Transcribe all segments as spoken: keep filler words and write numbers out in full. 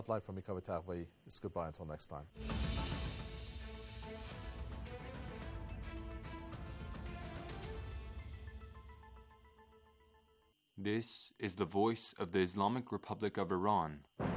Live from Mikawa Tagway. It's goodbye until next time. This is the voice of the Islamic Republic of Iran.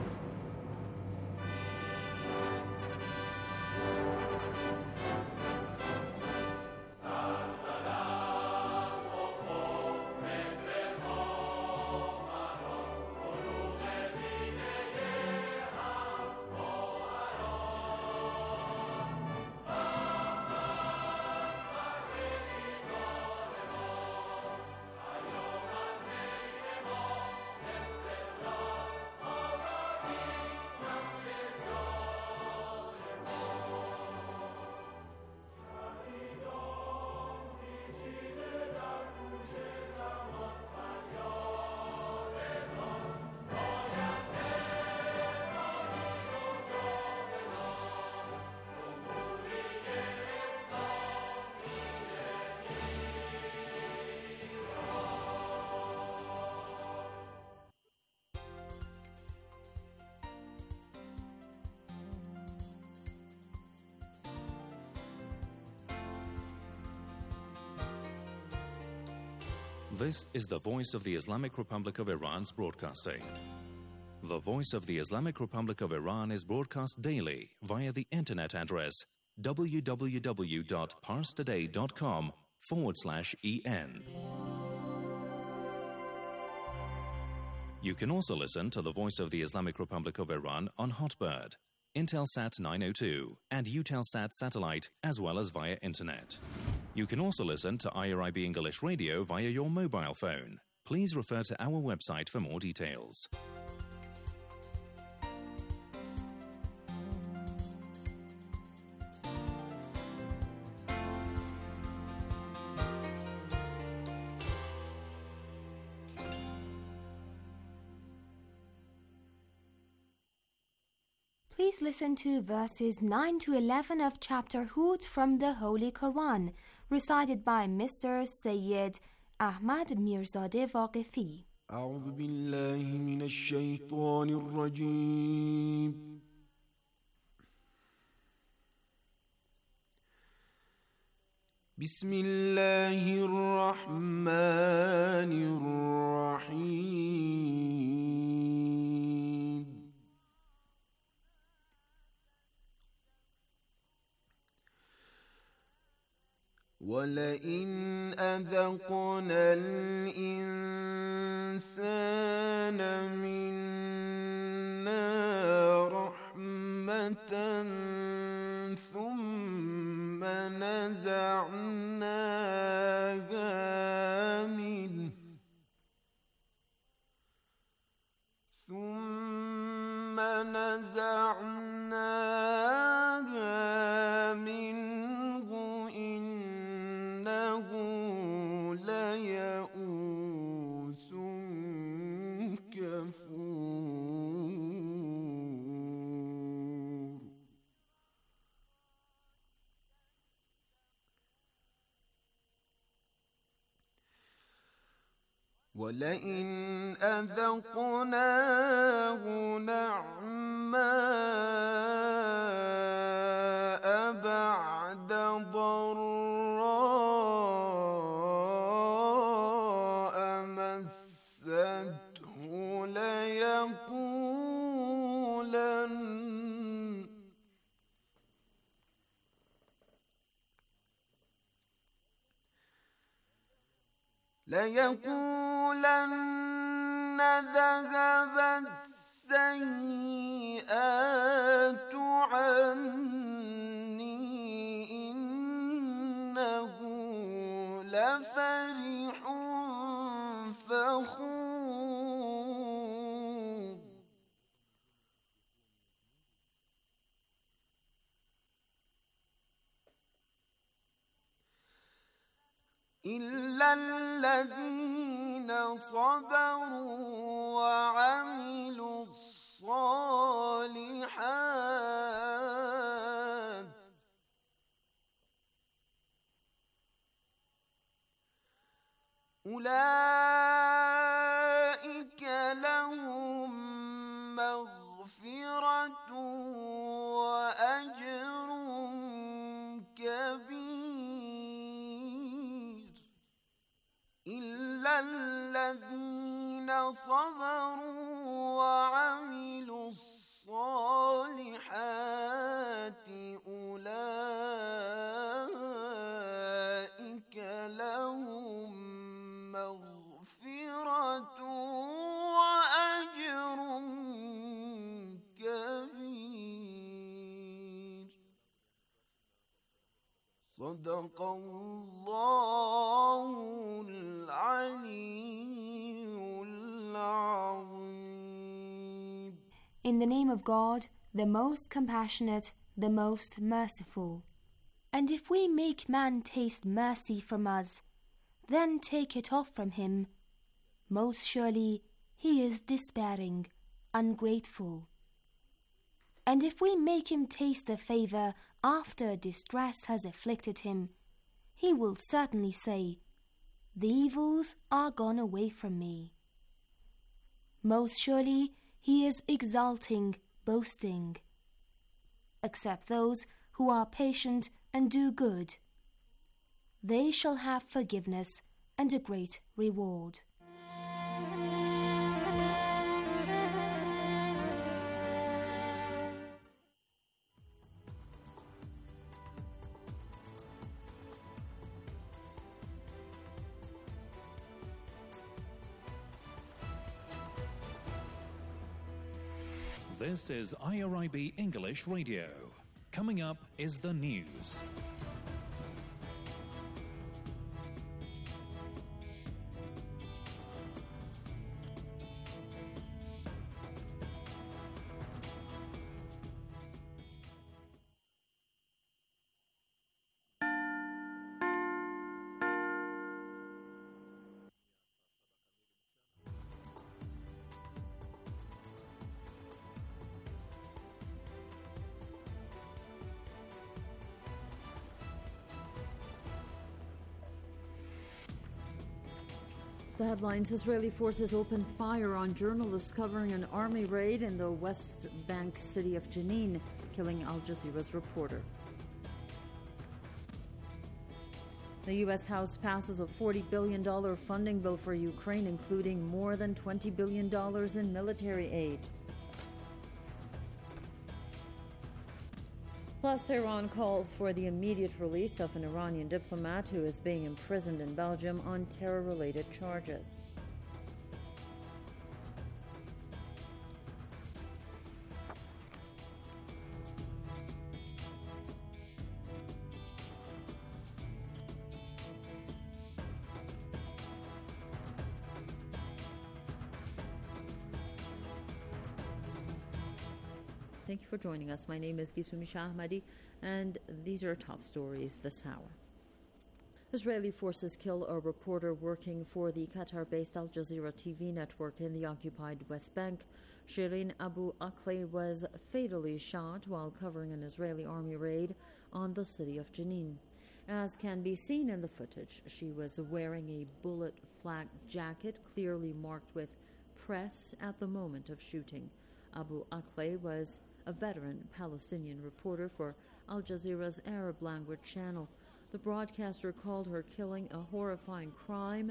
This is the Voice of the Islamic Republic of Iran's broadcasting. The Voice of the Islamic Republic of Iran is broadcast daily via the internet address www.parstoday.com forward slash en. You can also listen to the Voice of the Islamic Republic of Iran on Hotbird, Intelsat nine oh two, and Eutelsat satellite, as well as via internet. You can also listen to I R I B English Radio via your mobile phone. Please refer to our website for more details. Please listen to verses nine to eleven of chapter Hud from the Holy Quran, recited by Mister Sayyid Ahmad Mirzadeh Waqifi. أعوذ بالله من الشيطان الرجيم. بسم الله الرحمن الرحيم. ولئن أذقنا الإنسان منا رحمة ثم نزعناها منه ثم نزعناها منه إنه ليئوس كفور. ولئن أذقناه نعماء بعد ضراء مسته ليقولن ليقولن ذهب السيئات عني إنه لفرح فخور. إلا الذين صبروا وعملوا الصالحات أولئك لهم مغفرة صبروا وعملوا الصالحات أولئك لهم مغفرة وأجر كبير. صدق الله العلي العظيم. In the name of God, the most compassionate, the most merciful. And if we make man taste mercy from us, then take it off from him, most surely he is despairing, ungrateful. And if we make him taste a favor after distress has afflicted him, he will certainly say, "The evils are gone away from me." Most surely he is exulting, boasting. Except those who are patient and do good, they shall have forgiveness and a great reward. This is I R I B English Radio. Coming up is the news. The headlines: Israeli forces opened fire on journalists covering an army raid in the West Bank city of Jenin, killing Al Jazeera's reporter. The U S House passes a forty billion dollars funding bill for Ukraine, including more than twenty billion dollars in military aid. Plus, Tehran calls for the immediate release of an Iranian diplomat who is being imprisoned in Belgium on terror-related charges. Thank you for joining us. My name is Gisumi Shah Ahmadi, and these are top stories this hour. Israeli forces kill a reporter working for the Qatar-based Al Jazeera T V network in the occupied West Bank. Shirin Abu Akleh was fatally shot while covering an Israeli army raid on the city of Jenin. As can be seen in the footage, she was wearing a bullet-flak jacket clearly marked with press at the moment of shooting. Abu Akleh was a veteran Palestinian reporter for Al Jazeera's Arab language channel. The broadcaster called her killing a horrifying crime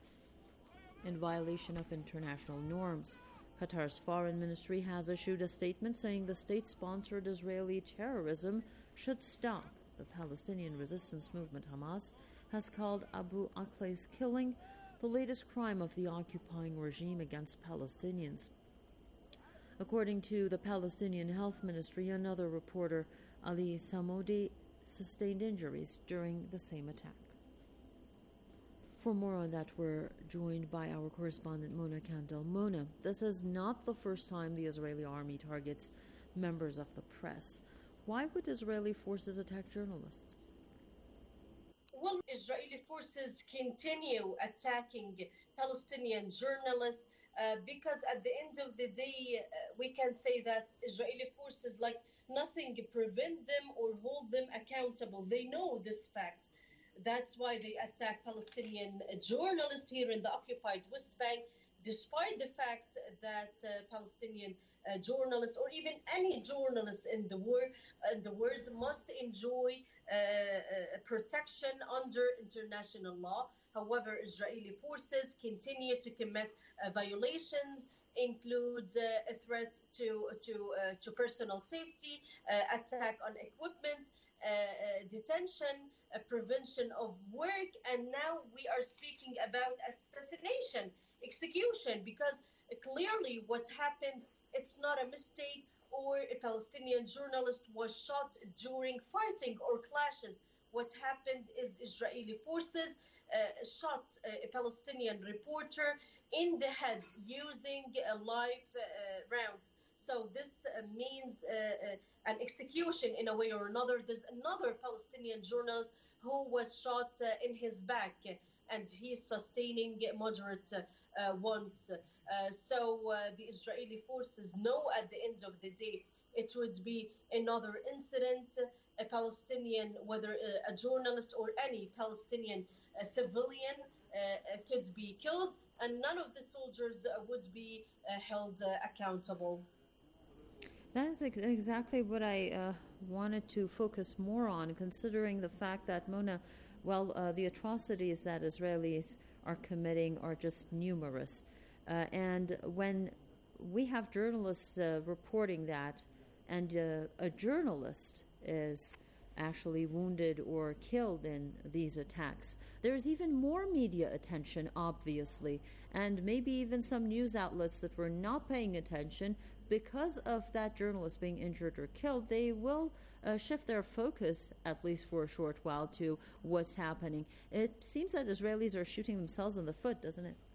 in violation of international norms. Qatar's foreign ministry has issued a statement saying the state-sponsored Israeli terrorism should stop. The Palestinian resistance movement Hamas has called Abu Akleh's killing the latest crime of the occupying regime against Palestinians. According to the Palestinian Health Ministry, another reporter, Ali Samodi, sustained injuries during the same attack. For more on that, we're joined by our correspondent Mona Kandel. Mona, this is not the first time the Israeli army targets members of the press. Why would Israeli forces attack journalists? Well, Israeli forces continue attacking Palestinian journalists uh, because at the end of the day, uh, we can say that Israeli forces, like nothing, prevent them or hold them accountable. They know this fact. That's why they attack Palestinian journalists here in the occupied West Bank. despite the fact that uh, Palestinian uh, journalists or even any journalist in the world, in the world must enjoy uh, uh, protection under international law. However, Israeli forces continue to commit uh, violations, include uh, a threat to to uh, to personal safety, uh, attack on equipment, uh, uh, detention, uh, prevention of work, and now we are speaking about assassination, execution, because clearly what happened, it's not a mistake, or a Palestinian journalist was shot during fighting or clashes. What happened is Israeli forces uh, shot a Palestinian reporter in the head using uh, live uh, rounds. So this uh, means uh, uh, an execution in a way or another. There's another Palestinian journalist who was shot uh, in his back, and he's sustaining moderate uh, uh, wounds. Uh, so uh, the Israeli forces know at the end of the day it would be another incident, a Palestinian, whether a, a journalist or any Palestinian uh, civilian uh, could be killed, and none of the soldiers uh, would be uh, held uh, accountable. That is ex- exactly what I uh, wanted to focus more on, considering the fact that, Mona, well, uh, the atrocities that Israelis are committing are just numerous. Uh, and when we have journalists uh, reporting that, and uh, a journalist is actually wounded or killed in these attacks, there's even more media attention, obviously, and maybe even some news outlets that were not paying attention because of that journalist being injured or killed, they will uh, shift their focus, at least for a short while, to what's happening. It seems that Israelis are shooting themselves in the foot, doesn't it?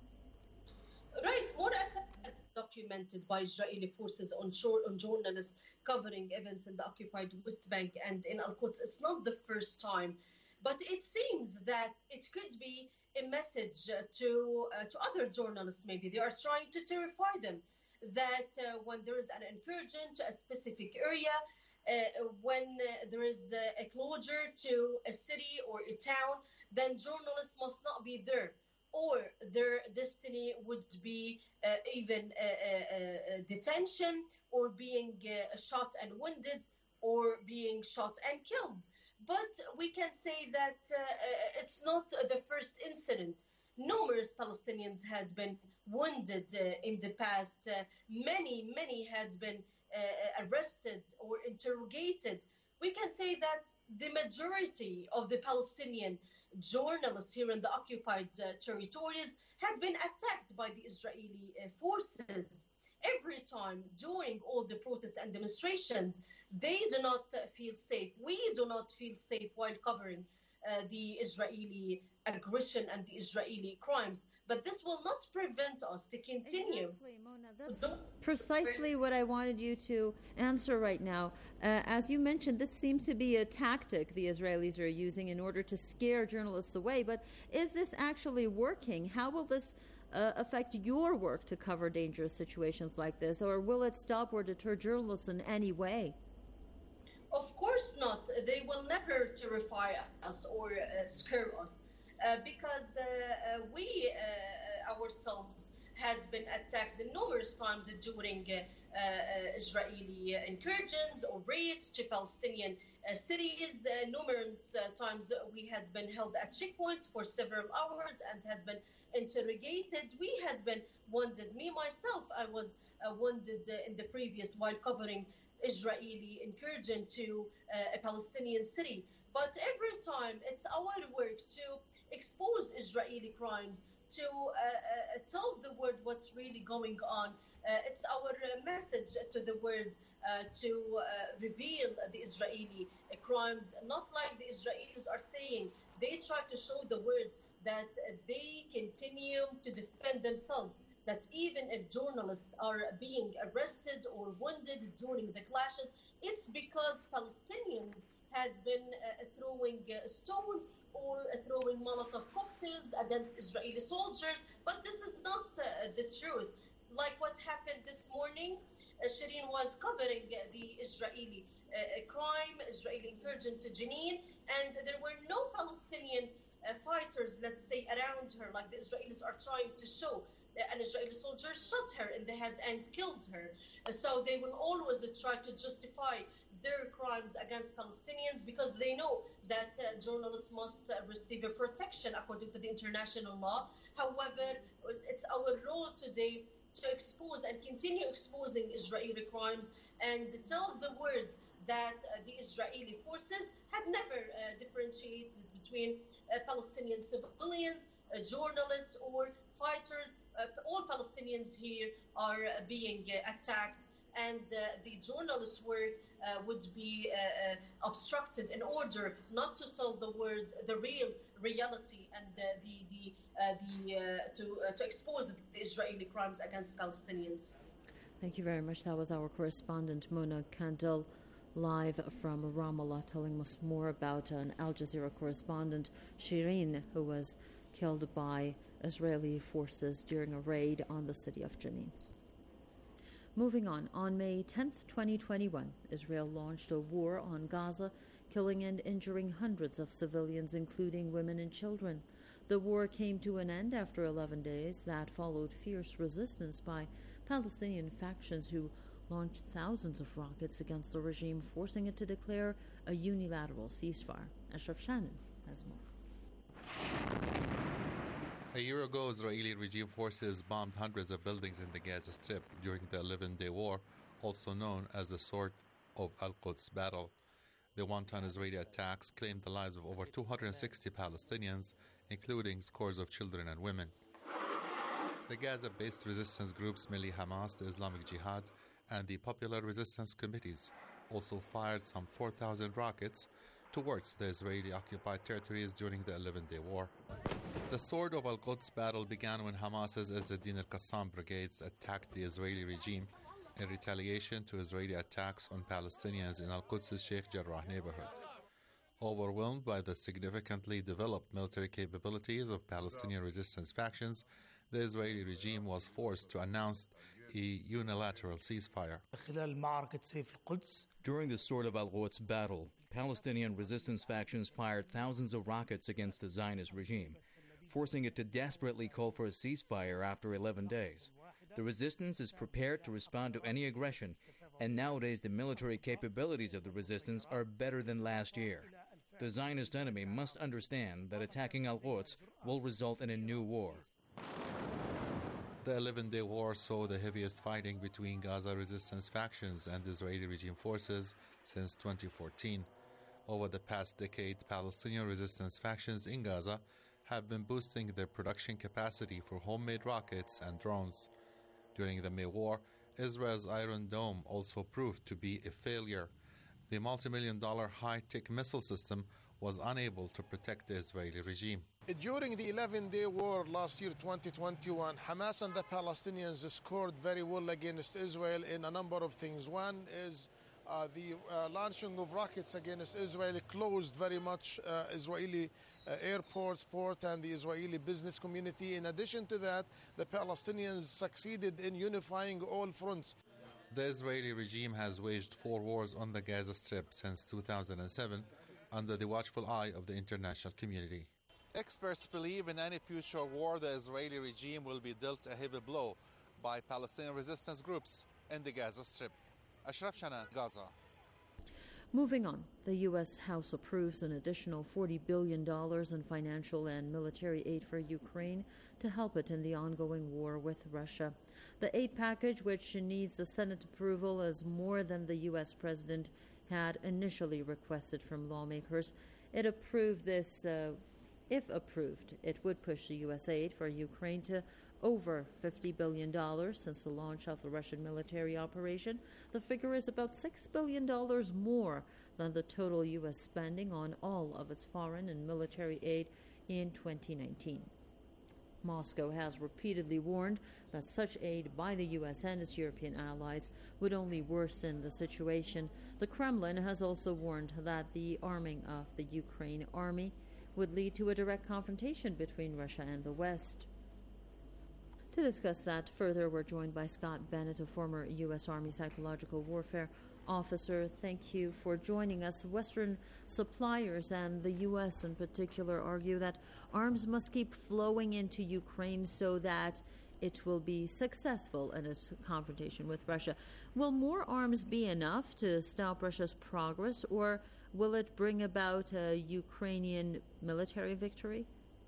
Right, more documented by Israeli forces on, shore, on journalists covering events in the occupied West Bank and in Al-Quds. It's not the first time, but it seems that it could be a message uh, to uh, to other journalists. Maybe they are trying to terrify them that uh, when there is an incursion to a specific area, uh, when uh, there is uh, a closure to a city or a town, then journalists must not be there, or their destiny would be uh, even a, a, a detention, or being uh, shot and wounded, or being shot and killed. But we can say that uh, it's not the first incident. Numerous Palestinians had been wounded uh, in the past. Uh, many, many had been uh, arrested or interrogated. We can say that the majority of the Palestinian journalists here in the occupied uh, territories had been attacked by the Israeli uh, forces. Every time during all the protests and demonstrations, they do not uh, feel safe. We do not feel safe while covering uh, the Israeli aggression and the Israeli crimes. But this will not prevent us to continue. Exactly, Mona. That's precisely what I wanted you to answer right now. Uh, as you mentioned, this seems to be a tactic the Israelis are using in order to scare journalists away. But is this actually working? How will this uh, affect your work to cover dangerous situations like this? Or will it stop or deter journalists in any way? Of course not. They will never terrify us or uh, scare us. Uh, because uh, uh, we uh, ourselves had been attacked numerous times during uh, uh, Israeli incursions or raids to Palestinian uh, cities. Uh, numerous uh, times we had been held at checkpoints for several hours and had been interrogated. We had been wounded. Me, myself, I was uh, wounded uh, in the previous while covering Israeli incursion to uh, a Palestinian city. But every time it's our work to expose Israeli crimes, to uh, uh, tell the world what's really going on. Uh, it's our uh, message to the world uh, to uh, reveal the Israeli uh, crimes, not like the Israelis are saying. They try to show the world that uh, they continue to defend themselves, that even if journalists are being arrested or wounded during the clashes, it's because Palestinians had been uh, throwing uh, stones or uh, throwing Molotov cocktails against Israeli soldiers. But this is not uh, the truth. Like what happened this morning, uh, Shireen was covering uh, the Israeli uh, crime, Israeli incursion to Jenin, and there were no Palestinian uh, fighters, let's say, around her, like the Israelis are trying to show. an Israeli soldier shot her in the head and killed her. So they will always try to justify their crimes against Palestinians because they know that uh, journalists must uh, receive a protection according to the international law. However, it's our role today to expose and continue exposing Israeli crimes and tell the world that uh, the Israeli forces had never uh, differentiated between uh, Palestinian civilians, uh, journalists, or fighters. Uh, all Palestinians here are uh, being uh, attacked, and uh, the journalists' work uh, would be uh, uh, obstructed in order not to tell the world the real reality and uh, the the uh, the uh, to uh, to expose the Israeli crimes against Palestinians. Thank you very much. That was our correspondent Mona Kandil, live from Ramallah, telling us more about an Al Jazeera correspondent, Shireen, who was killed by Israeli forces during a raid on the city of Jenin. Moving on, on May tenth, twenty twenty-one, Israel launched a war on Gaza, killing and injuring hundreds of civilians, including women and children. The war came to an end after eleven days that followed fierce resistance by Palestinian factions who launched thousands of rockets against the regime, forcing it to declare a unilateral ceasefire. Ashraf Shannon has more. A year ago, Israeli regime forces bombed hundreds of buildings in the Gaza Strip during the eleven-day war, also known as the Sword of Al-Quds battle. The wanton Israeli attacks claimed the lives of over two hundred sixty Palestinians, including scores of children and women. The Gaza-based resistance groups Milli Hamas, the Islamic Jihad, and the Popular Resistance Committees also fired some four thousand rockets towards the Israeli-occupied territories during the eleven-day war. The Sword of Al-Quds battle began when Hamas's Izz-ad-Din al-Qassam brigades attacked the Israeli regime in retaliation to Israeli attacks on Palestinians in Al-Quds' Sheikh Jarrah neighborhood. Overwhelmed by the significantly developed military capabilities of Palestinian resistance factions, the Israeli regime was forced to announce a unilateral ceasefire. During the Sword of Al-Quds battle, Palestinian resistance factions fired thousands of rockets against the Zionist regime, forcing it to desperately call for a ceasefire after eleven days. The resistance is prepared to respond to any aggression, and nowadays the military capabilities of the resistance are better than last year. The Zionist enemy must understand that attacking Al-Quds will result in a new war. The eleven-day war saw the heaviest fighting between Gaza resistance factions and Israeli regime forces since twenty fourteen. Over the past decade, Palestinian resistance factions in Gaza have been boosting their production capacity for homemade rockets and drones. During the May War, Israel's Iron Dome also proved to be a failure. The multi-million dollar high-tech missile system was unable to protect the Israeli regime. During the eleven-day war last year, twenty twenty-one, Hamas and the Palestinians scored very well against Israel in a number of things. One is uh, the uh, launching of rockets against Israel closed very much uh, Israeli uh, airports, port, and the Israeli business community. In addition to that, the Palestinians succeeded in unifying all fronts. The Israeli regime has waged four wars on the Gaza Strip since two thousand seven under the watchful eye of the international community. Experts believe in any future war, the Israeli regime will be dealt a heavy blow by Palestinian resistance groups in the Gaza Strip. Ashraf Shannon, Gaza. Moving on, the U S House approves an additional forty billion dollars in financial and military aid for Ukraine to help it in the ongoing war with Russia. The aid package, which needs the Senate approval, is more than the U S president had initially requested from lawmakers. It approved this, uh, if approved, it would push the U S aid for Ukraine to over fifty billion dollars since the launch of the Russian military operation. The figure is about six billion dollars more than the total U S spending on all of its foreign and military aid in twenty nineteen. Moscow has repeatedly warned that such aid by the U S and its European allies would only worsen the situation. The Kremlin has also warned that the arming of the Ukraine army would lead to a direct confrontation between Russia and the West. To discuss that further, we're joined by Scott Bennett, a former U S Army psychological warfare officer. Thank you for joining us. Western suppliers and the U S in particular argue that arms must keep flowing into Ukraine so that it will be successful in its confrontation with Russia. Will more arms be enough to stop Russia's progress, or will it bring about a Ukrainian military victory?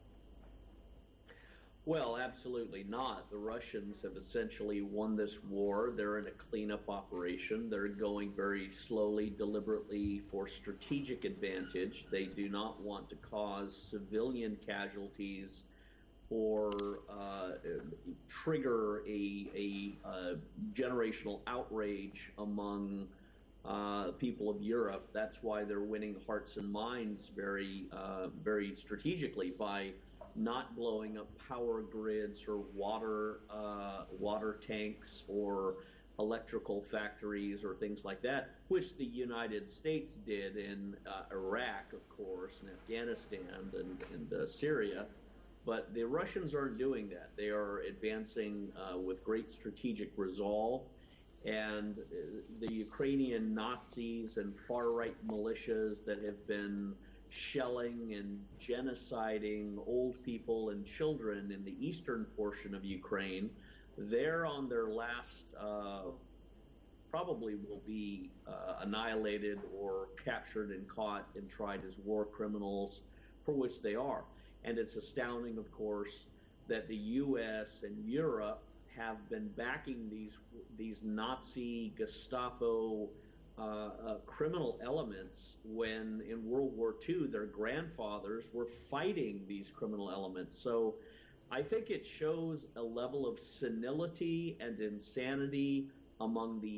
Well, absolutely not. The Russians have essentially won this war. They're in a cleanup operation. They're going very slowly, deliberately for strategic advantage. They do not want to cause civilian casualties or uh, trigger a, a, a generational outrage among uh, people of Europe. That's why they're winning hearts and minds very, uh, very strategically by not blowing up power grids or water uh, water tanks or electrical factories or things like that, which the United States did in uh, Iraq, of course, and Afghanistan and, and uh, Syria. But the Russians aren't doing that. They are advancing uh, with great strategic resolve. And uh, the Ukrainian Nazis and far-right militias that have been shelling and genociding old people and children in the eastern portion of Ukraine, they're on their last, uh, probably will be uh, annihilated or captured and caught and tried as war criminals, for which they are. And it's astounding, of course, that the U S and Europe have been backing these these Nazi Gestapo Uh, uh, criminal elements when in World War Two their grandfathers were fighting these criminal elements. So I think it shows a level of senility and insanity among the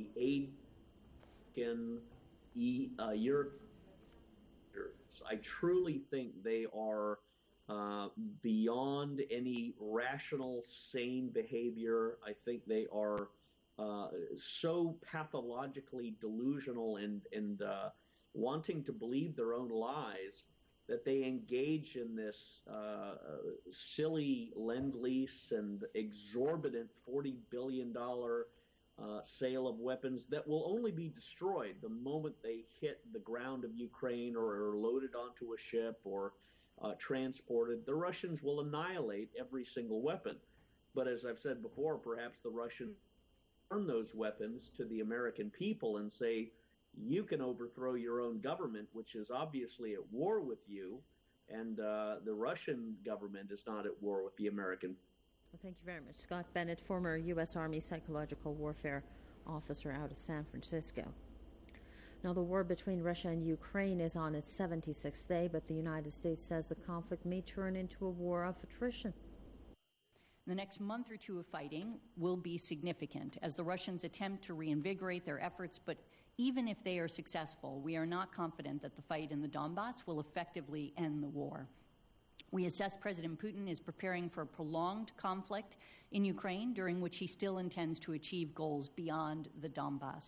Asian uh, Europeans. I truly think they are uh, beyond any rational, sane behavior. I think they are Uh, so pathologically delusional and, and uh, wanting to believe their own lies that they engage in this uh, silly lend-lease and exorbitant forty billion dollars uh, sale of weapons that will only be destroyed the moment they hit the ground of Ukraine or are loaded onto a ship or uh, transported. The Russians will annihilate every single weapon. But as I've said before, perhaps the Russians turn those weapons to the American people and say, you can overthrow your own government, which is obviously at war with you, and uh, the Russian government is not at war with the American. Well, thank you very much. Scott Bennett, former U S Army psychological warfare officer out of San Francisco. Now, the war between Russia and Ukraine is on its seventy-sixth day, but the United States says the conflict may turn into a war of attrition. The next month or two of fighting will be significant as the Russians attempt to reinvigorate their efforts, but even if they are successful, we are not confident that the fight in the Donbass will effectively end the war. We assess President Putin is preparing for a prolonged conflict in Ukraine, during which he still intends to achieve goals beyond the Donbass.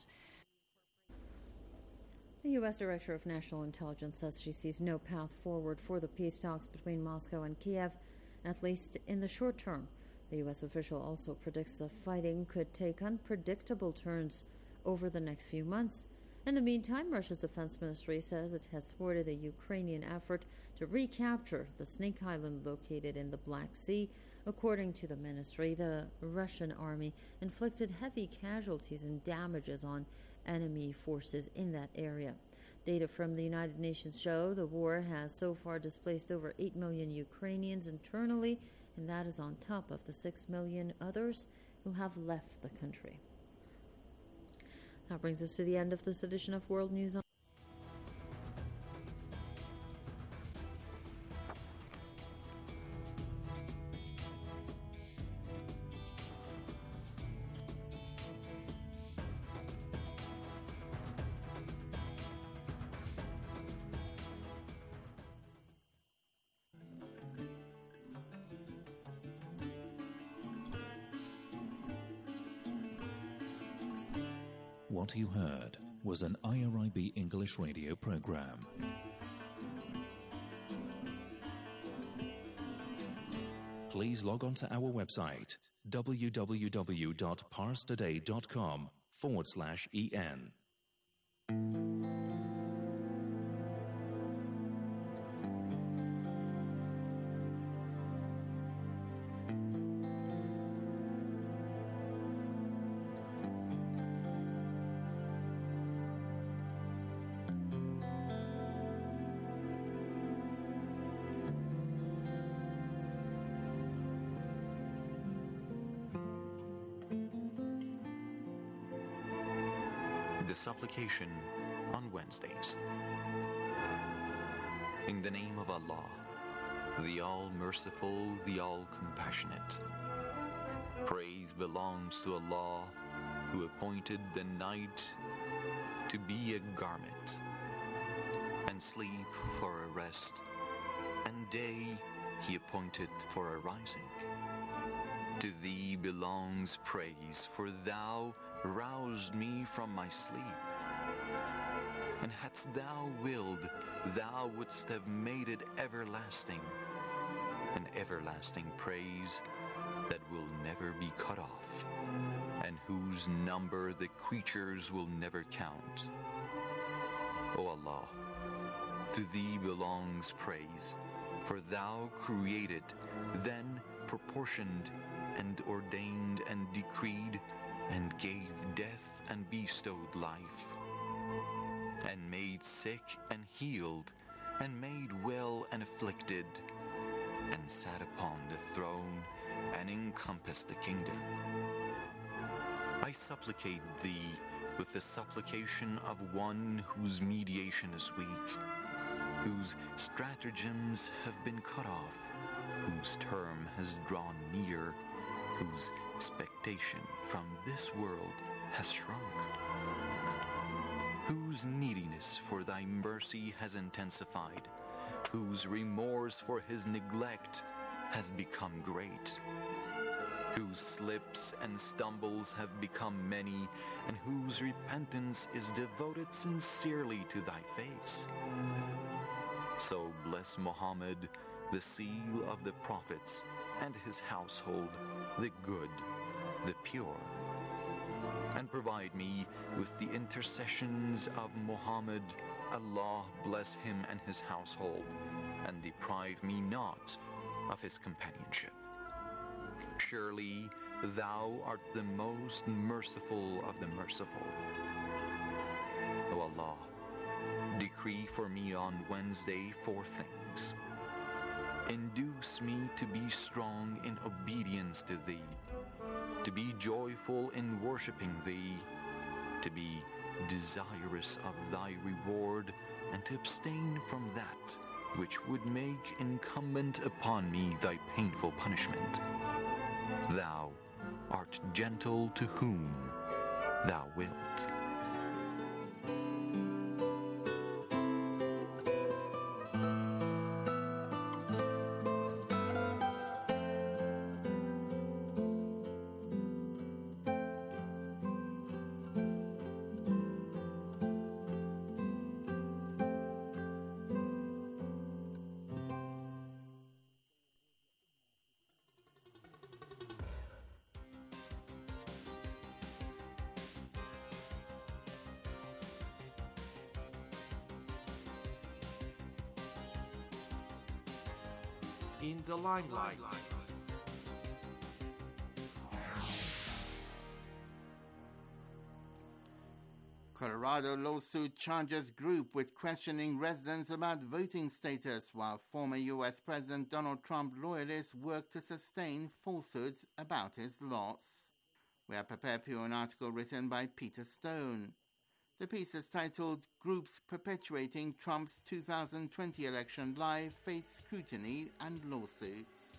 The U S Director of National Intelligence says she sees no path forward for the peace talks between Moscow and Kiev, at least in the short term. The U S official also predicts the fighting could take unpredictable turns over the next few months. In the meantime, Russia's defense ministry says it has thwarted a Ukrainian effort to recapture the Snake Island located in the Black Sea. According to the ministry, the Russian army inflicted heavy casualties and damages on enemy forces in that area. Data from the United Nations show the war has so far displaced over eight million Ukrainians internally, and that is on top of the six million others who have left the country. That brings us to the end of this edition of World News on What you heard was an I R I B English radio program. Please log on to our website, www.parstoday.com forward slash en. the supplication on Wednesdays. In the name of Allah, the All-Merciful, the All-Compassionate. Praise belongs to Allah, who appointed the night to be a garment, and sleep for a rest, and day He appointed for a rising. To Thee belongs praise, for Thou roused me from my sleep. And hadst Thou willed, Thou wouldst have made it everlasting, an everlasting praise that will never be cut off, and whose number the creatures will never count. O Allah, to Thee belongs praise, for Thou created, then proportioned, and ordained and decreed, and gave death and bestowed life, and made sick and healed, and made well and afflicted, and sat upon the throne, and encompassed the kingdom. I supplicate Thee with the supplication of one whose mediation is weak, whose stratagems have been cut off, whose term has drawn near, whose expectation from this world has shrunk, whose neediness for Thy mercy has intensified, whose remorse for his neglect has become great, whose slips and stumbles have become many, and whose repentance is devoted sincerely to Thy face. So bless Muhammad, the seal of the prophets, and his household, the good, the pure. And provide me with the intercessions of Muhammad. Allah bless him and his household, and deprive me not of his companionship. Surely Thou art the most merciful of the merciful. O Allah, decree for me on Wednesday four things. Induce me to be strong in obedience to Thee, to be joyful in worshipping Thee, to be desirous of Thy reward, and to abstain from that which would make incumbent upon me Thy painful punishment. Thou art gentle to whom Thou wilt. In the limelight. Colorado lawsuit charges group with questioning residents about voting status, while former U S President Donald Trump loyalists work to sustain falsehoods about his loss. We are prepared for an article written by Peter Stone. The piece is titled Groups Perpetuating Trump's two thousand twenty Election Lie Face Scrutiny and Lawsuits.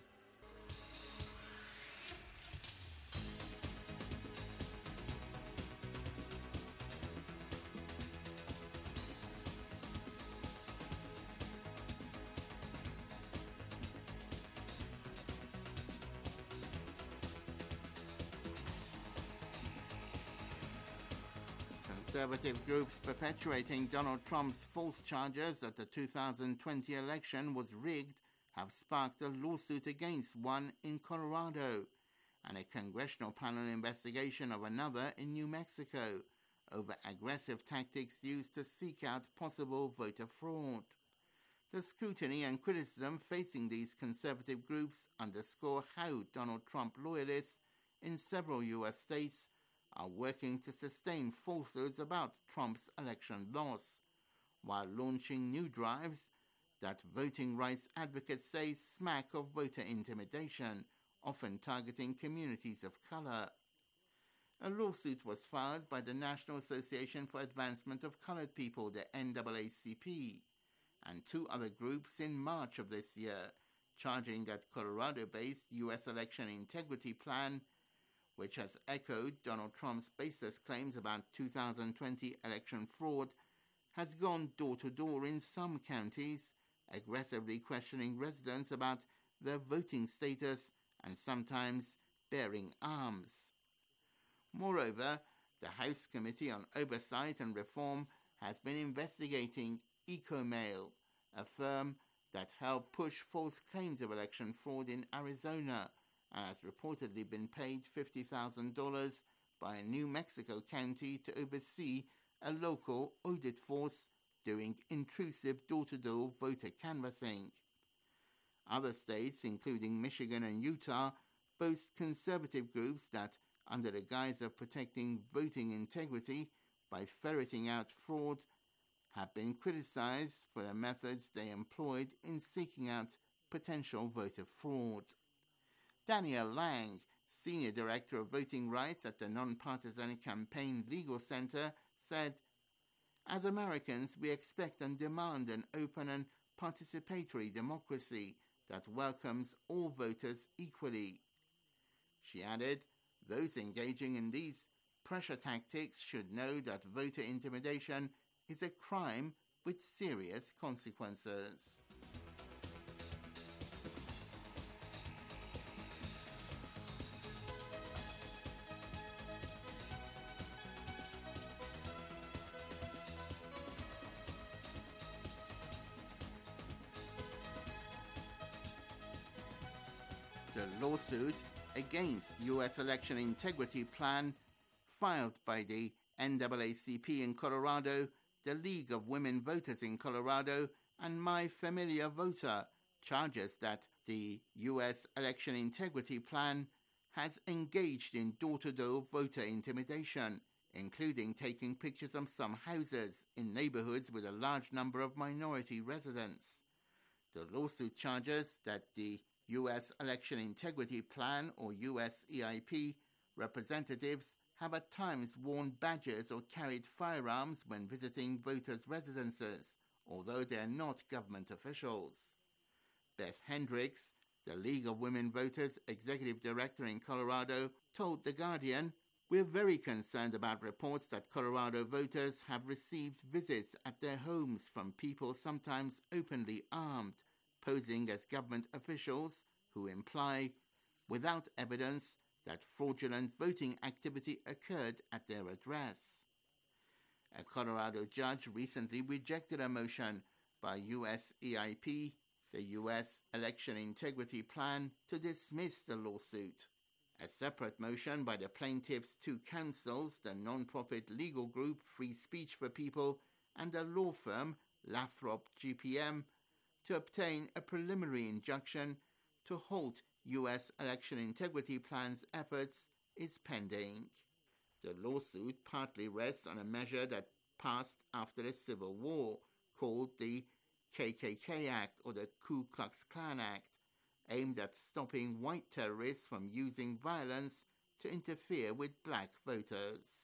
Conservative groups perpetuating Donald Trump's false charges that the two thousand twenty election was rigged have sparked a lawsuit against one in Colorado and a congressional panel investigation of another in New Mexico over aggressive tactics used to seek out possible voter fraud. The scrutiny and criticism facing these conservative groups underscore how Donald Trump loyalists in several U S states are working to sustain falsehoods about Trump's election loss, while launching new drives that voting rights advocates say smack of voter intimidation, often targeting communities of color. a lawsuit was filed by the National Association for Advancement of Colored People, the N double A C P, and two other groups in March of this year, charging that Colorado-based U S election integrity plan, which has echoed Donald Trump's baseless claims about two thousand twenty election fraud, has gone door-to-door in some counties, aggressively questioning residents about their voting status and sometimes bearing arms. Moreover, the House Committee on Oversight and Reform has been investigating EcoMail, a firm that helped push false claims of election fraud in Arizona and has reportedly been paid fifty thousand dollars by a New Mexico county to oversee a local audit force doing intrusive door-to-door voter canvassing. Other states, including Michigan and Utah, boast conservative groups that, under the guise of protecting voting integrity by ferreting out fraud, have been criticized for the methods they employed in seeking out potential voter fraud. Danielle Lang, Senior Director of Voting Rights at the Nonpartisan Campaign Legal Center, said, "As Americans, we expect and demand an open and participatory democracy that welcomes all voters equally." She added, "Those engaging in these pressure tactics should know that voter intimidation is a crime with serious consequences." The lawsuit against U S election integrity plan filed by the N double A C P in Colorado, the League of Women Voters in Colorado, and My Familiar Voter charges that the U S election integrity plan has engaged in door-to-door voter intimidation, including taking pictures of some houses in neighborhoods with a large number of minority residents. The lawsuit charges that the U S Election Integrity Plan, or U S E I P, representatives have at times worn badges or carried firearms when visiting voters' residences, although they are not government officials. Beth Hendricks, the League of Women Voters Executive Director in Colorado, told The Guardian, "We're very concerned about reports that Colorado voters have received visits at their homes from people sometimes openly armed, posing as government officials who imply, without evidence, that fraudulent voting activity occurred at their address." A Colorado judge recently rejected a motion by U S E I P, the U S Election Integrity Plan, to dismiss the lawsuit. A separate motion by the plaintiffs' two counsels, the non-profit legal group Free Speech for People and the law firm Lathrop G P M, to obtain a preliminary injunction to halt U S election integrity plan's efforts, is pending. The lawsuit partly rests on a measure that passed after the Civil War, called the K K K Act, or the Ku Klux Klan Act, aimed at stopping white terrorists from using violence to interfere with black voters.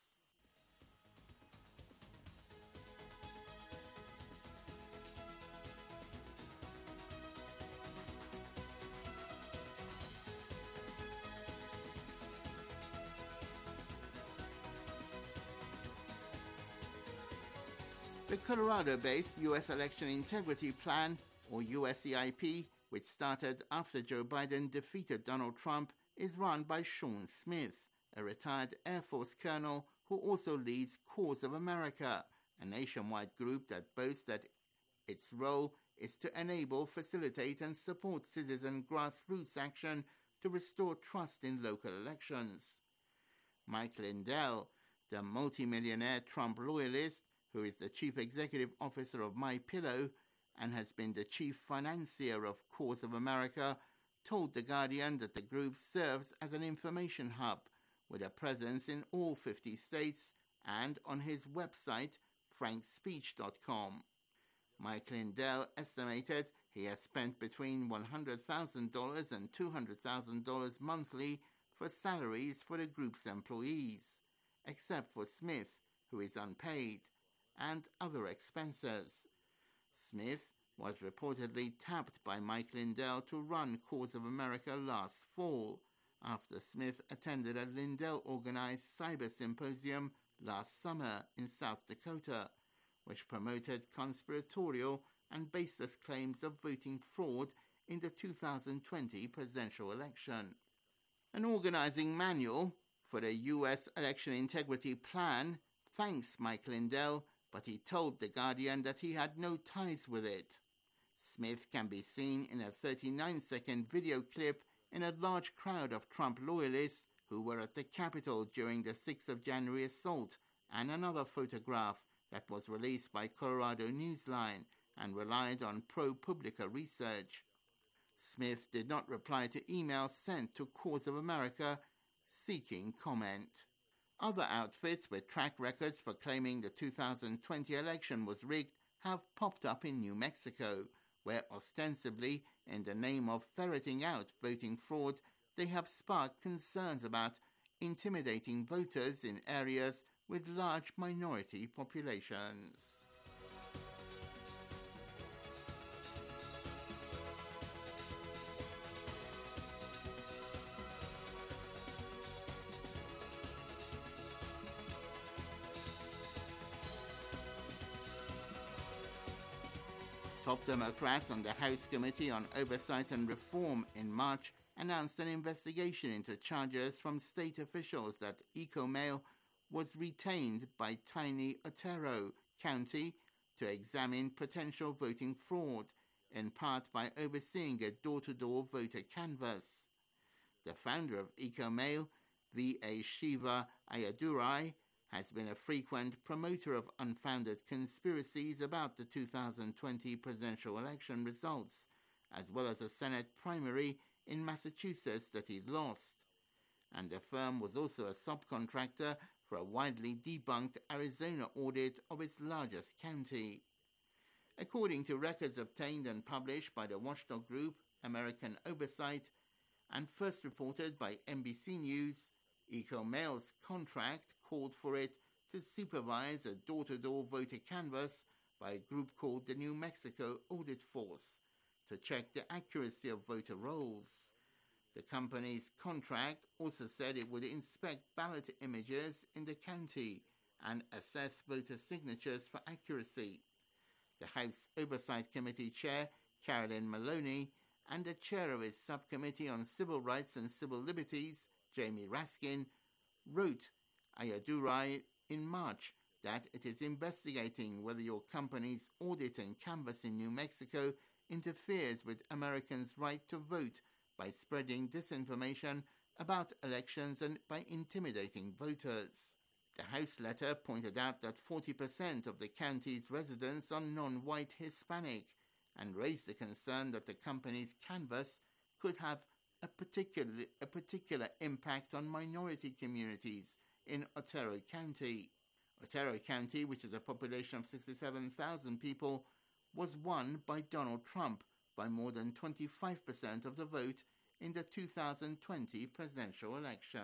The Colorado-based U S Election Integrity Plan, or U S E I P, which started after Joe Biden defeated Donald Trump, is run by Sean Smith, a retired Air Force colonel who also leads Cause of America, a nationwide group that boasts that its role is to enable, facilitate, and support citizen grassroots action to restore trust in local elections. Mike Lindell, the multimillionaire Trump loyalist, who is the chief executive officer of MyPillow and has been the chief financier of Cause of America, told The Guardian that the group serves as an information hub with a presence in all fifty states and on his website, frank speech dot com. Mike Lindell estimated he has spent between one hundred thousand dollars and two hundred thousand dollars monthly for salaries for the group's employees. except for Smith, who is unpaid, and other expenses. Smith was reportedly tapped by Mike Lindell to run Cause of America last fall, after Smith attended a Lindell-organized cyber symposium last summer in South Dakota, which promoted conspiratorial and baseless claims of voting fraud in the two thousand twenty presidential election. An organizing manual for the U S election integrity plan thanks Mike Lindell, but he told The Guardian that he had no ties with it. Smith can be seen in a thirty-nine second video clip in a large crowd of Trump loyalists who were at the Capitol during the sixth of January assault, and another photograph that was released by Colorado Newsline and relied on ProPublica research. Smith did not reply to emails sent to Cause of America seeking comment. Other outfits with track records for claiming the two thousand twenty election was rigged have popped up in New Mexico, where ostensibly, in the name of ferreting out voting fraud, they have sparked concerns about intimidating voters in areas with large minority populations. Top Democrats on the House Committee on Oversight and Reform in March announced an investigation into charges from state officials that EcoMail was retained by tiny Otero County to examine potential voting fraud, in part by overseeing a door-to-door voter canvass. The founder of EcoMail, V A Shiva Ayadurai, has been a frequent promoter of unfounded conspiracies about the two thousand twenty presidential election results, as well as a Senate primary in Massachusetts that he lost. And the firm was also a subcontractor for a widely debunked Arizona audit of its largest county. According to records obtained and published by the watchdog group American Oversight and first reported by N B C News, EcoMail's contract called for it to supervise a door-to-door voter canvass by a group called the New Mexico Audit Force to check the accuracy of voter rolls. The company's contract also said it would inspect ballot images in the county and assess voter signatures for accuracy. The House Oversight Committee Chair, Carolyn Maloney, and the chair of its Subcommittee on Civil Rights and Civil Liberties, Jamie Raskin, wrote Ayadurai in March that it is investigating whether your company's audit and canvass in New Mexico interferes with Americans' right to vote by spreading disinformation about elections and by intimidating voters. The House letter pointed out that forty percent of the county's residents are non-white Hispanic and raised the concern that the company's canvass could have a particular, a particular impact on minority communities in Otero County. Otero County, which has a population of sixty-seven thousand people, was won by Donald Trump by more than twenty-five percent of the vote in the two thousand twenty presidential election.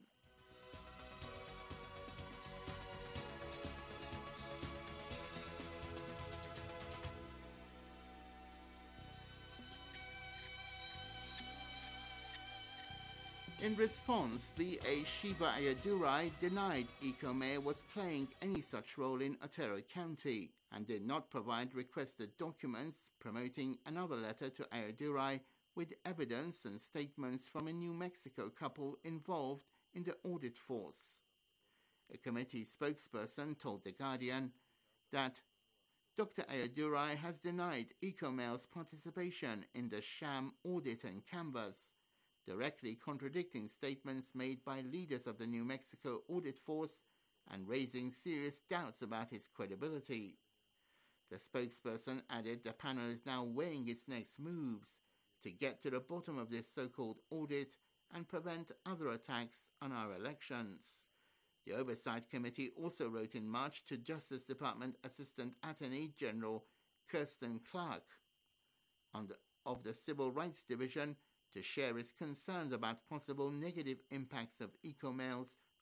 In response, V A Shiva Ayadurai denied EcoMail was playing any such role in Otero County and did not provide requested documents promoting another letter to Ayadurai with evidence and statements from a New Mexico couple involved in the audit force. A committee spokesperson told The Guardian that Doctor Ayadurai has denied EcoMail's participation in the sham audit and canvass, directly contradicting statements made by leaders of the New Mexico audit force and raising serious doubts about his credibility. The spokesperson added the panel is now weighing its next moves to get to the bottom of this so-called audit and prevent other attacks on our elections. The Oversight Committee also wrote in March to Justice Department Assistant Attorney General Kirsten Clark on the, of the Civil Rights Division to share its concerns about possible negative impacts of EcoMail's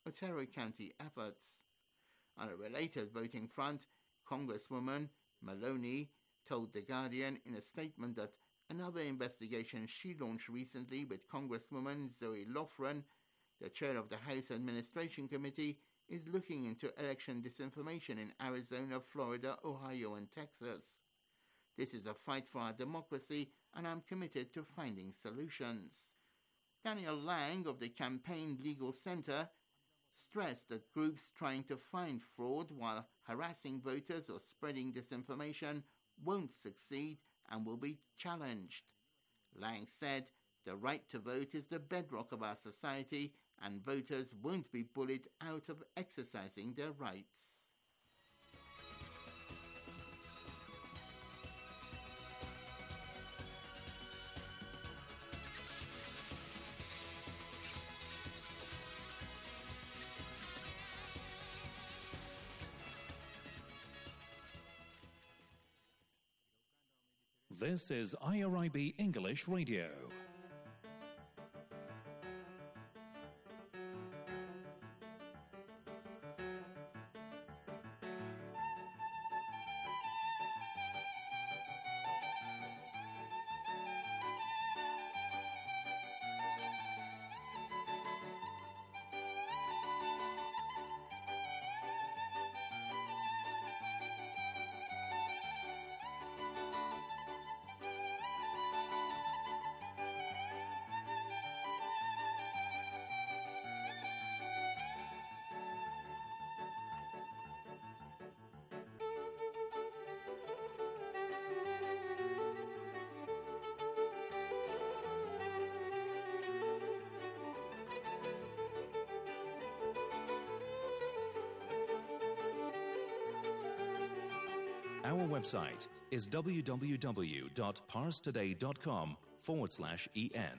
Otero County efforts. On a related voting front, Congresswoman Maloney told The Guardian in a statement that another investigation she launched recently with Congresswoman Zoe Lofgren, the chair of the House Administration Committee, is looking into election disinformation in Arizona, Florida, Ohio, and Texas. This is a fight for our democracy, and I'm committed to finding solutions. Daniel Lang of the Campaign Legal Center stressed that groups trying to find fraud while harassing voters or spreading disinformation won't succeed and will be challenged. Lang said, "The right to vote is the bedrock of our society, and voters won't be bullied out of exercising their rights." This is I R I B English Radio. Our website is www.parstoday.com forward slash en.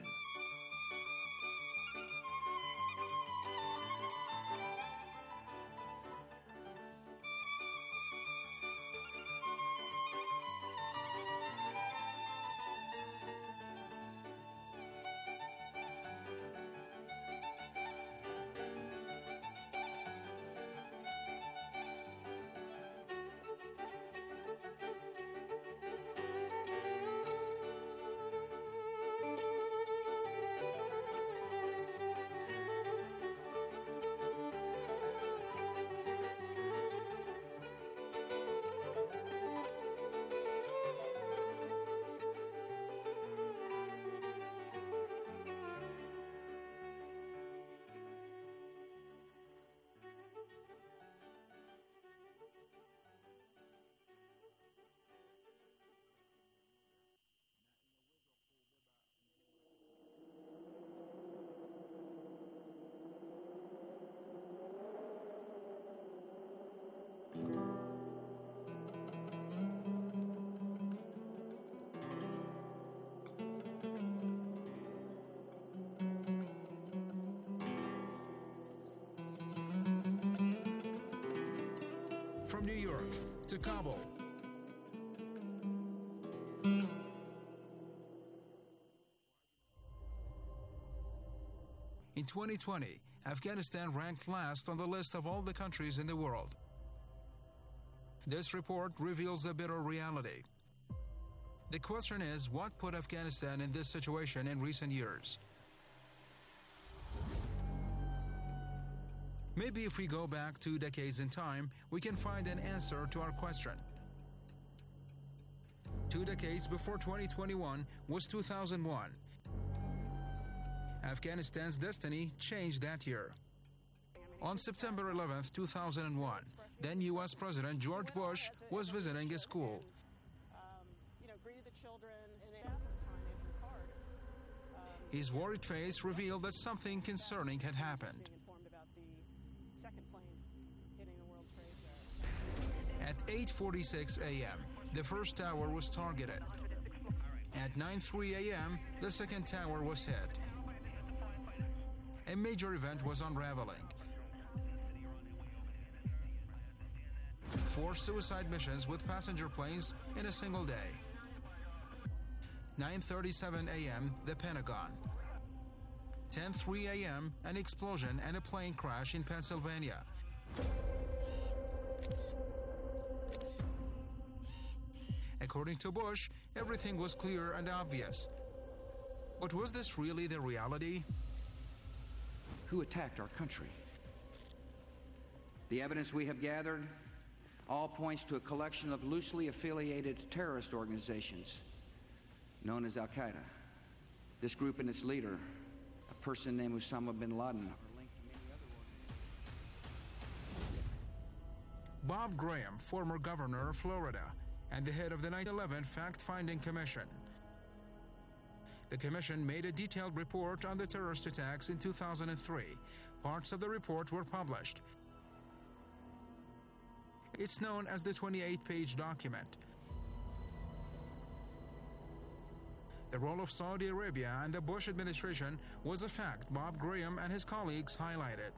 From New York to Kabul. In twenty twenty, Afghanistan ranked last on the list of all the countries in the world. This report reveals a bitter reality. The question is, what put Afghanistan in this situation in recent years? Maybe if we go back two decades in time, we can find an answer to our question. Two decades before twenty twenty-one was two thousand one. Afghanistan's destiny changed that year. On September eleventh, two thousand one, then U S President George Bush was visiting a school. His worried face revealed that something concerning had happened. At eight forty-six a.m., the first tower was targeted. At nine oh three a.m., the second tower was hit. A major event was unraveling. Four suicide missions with passenger planes in a single day. nine thirty-seven a.m., the Pentagon. ten oh three a.m., an explosion and a plane crash in Pennsylvania. According to Bush, everything was clear and obvious. But was this really the reality? Who attacked our country? The evidence we have gathered all points to a collection of loosely affiliated terrorist organizations known as Al-Qaeda. This group and its leader, a person named Osama bin Laden, are linked to many other organizations. Bob Graham, former governor of Florida, and the head of the nine eleven Fact-Finding Commission. The commission made a detailed report on the terrorist attacks in two thousand three. Parts of the report were published. It's known as the twenty-eight page document. The role of Saudi Arabia and the Bush administration was a fact Bob Graham and his colleagues highlighted.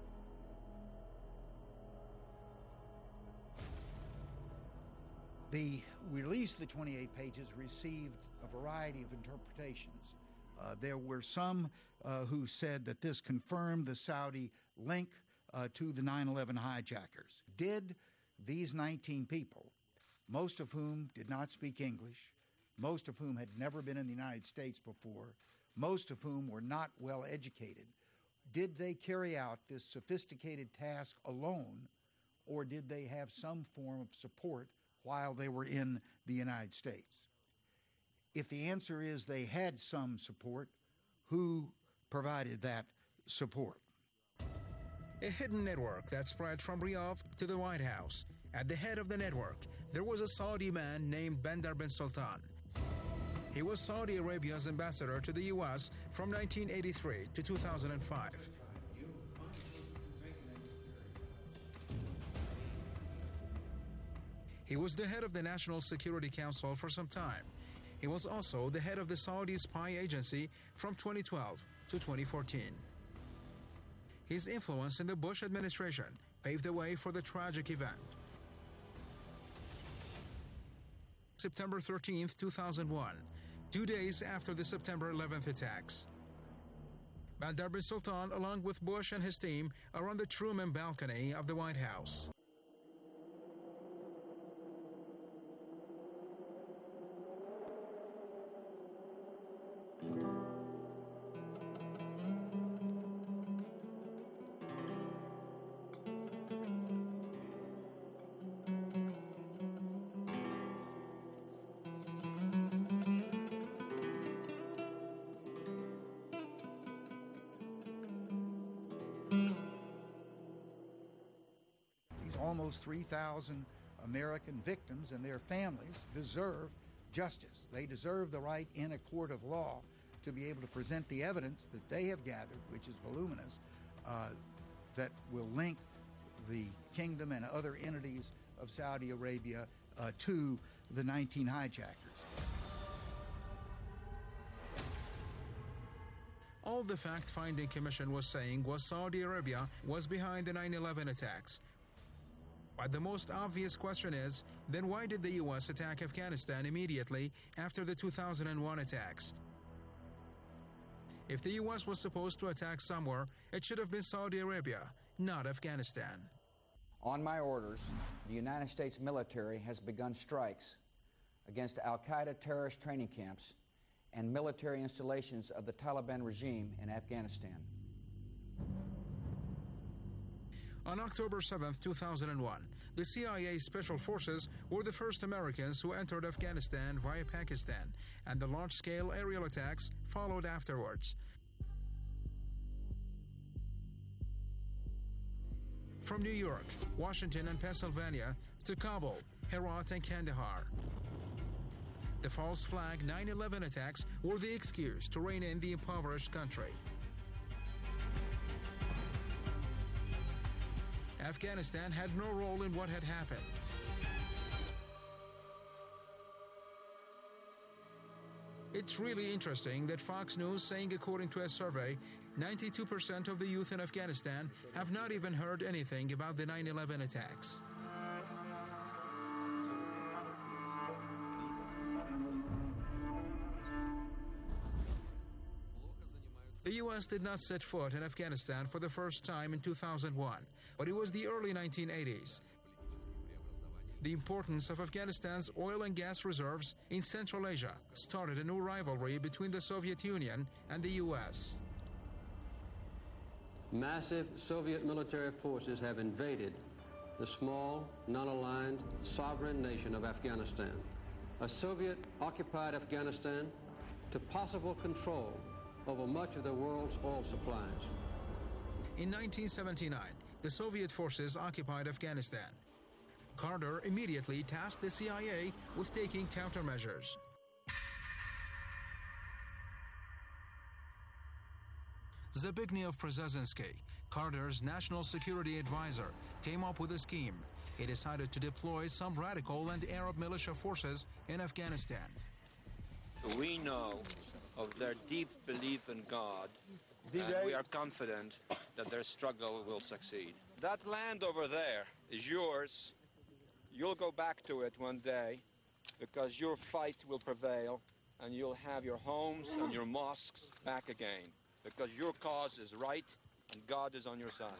The release of the twenty-eight pages received a variety of interpretations. Uh, there were some uh, who said that this confirmed the Saudi link uh, to the nine eleven hijackers. Did these nineteen people, most of whom did not speak English, most of whom had never been in the United States before, most of whom were not well educated, did they carry out this sophisticated task alone, or did they have some form of support while they were in the United States? If the answer is they had some support, who provided that support? A hidden network that spread from Riyadh to the White House. At the head of the network, there was a Saudi man named Bandar bin Sultan. He was Saudi Arabia's ambassador to the U S from nineteen eighty-three to two thousand five. He was the head of the National Security Council for some time. He was also the head of the Saudi spy agency from twenty twelve to twenty fourteen. His influence in the Bush administration paved the way for the tragic event. September thirteenth, two thousand one, two days after the September eleventh attacks. Bandar bin Sultan, along with Bush and his team, are on the Truman balcony of the White House. Almost three thousand American victims and their families deserve justice. They deserve the right in a court of law to be able to present the evidence that they have gathered, which is voluminous, uh, that will link the kingdom and other entities of Saudi Arabia uh, to the nineteen hijackers. All the Fact-Finding Commission was saying was Saudi Arabia was behind the nine eleven attacks. But the most obvious question is, then why did the U S attack Afghanistan immediately after the two thousand one attacks? If the U S was supposed to attack somewhere, it should have been Saudi Arabia, not Afghanistan. On my orders, the United States military has begun strikes against Al-Qaeda terrorist training camps and military installations of the Taliban regime in Afghanistan. On October seventh, two thousand one, the C I A Special Forces were the first Americans who entered Afghanistan via Pakistan, and the large-scale aerial attacks followed afterwards. From New York, Washington, and Pennsylvania to Kabul, Herat, and Kandahar. The false flag nine eleven attacks were the excuse to rein in the impoverished country. Afghanistan had no role in what had happened. It's really interesting that Fox News saying, according to a survey, ninety-two percent of the youth in Afghanistan have not even heard anything about the nine eleven attacks. The U S did not set foot in Afghanistan for the first time in two thousand one, but it was the early nineteen eighties. The importance of Afghanistan's oil and gas reserves in Central Asia started a new rivalry between the Soviet Union and the U S. Massive Soviet military forces have invaded the small, non-aligned, sovereign nation of Afghanistan. A Soviet-occupied Afghanistan to possible control over much of the world's oil supplies. In nineteen seventy-nine, the Soviet forces occupied Afghanistan. Carter immediately tasked the C I A with taking countermeasures. Zbigniew Brzezinski, Carter's national security advisor, came up with a scheme. He decided to deploy some radical and Arab militia forces in Afghanistan. We know of their deep belief in God, and we are confident that their struggle will succeed. That land over there is yours. You'll go back to it one day because your fight will prevail and you'll have your homes and your mosques back again because your cause is right and God is on your side.